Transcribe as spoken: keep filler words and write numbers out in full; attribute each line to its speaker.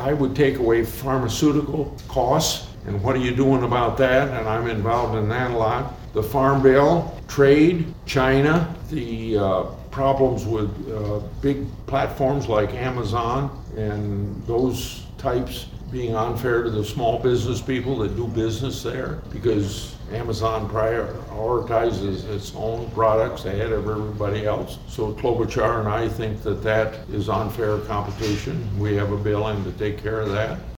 Speaker 1: I would take away pharmaceutical costs, and what are you doing about that? And I'm involved in that a lot. The Farm Bill, trade, China, the uh, problems with uh, big platforms like Amazon and those types being unfair to the small business people that do business there, because Amazon prioritizes its own products ahead of everybody else. So Klobuchar and I think that that is unfair competition. We have a bill in to take care of that.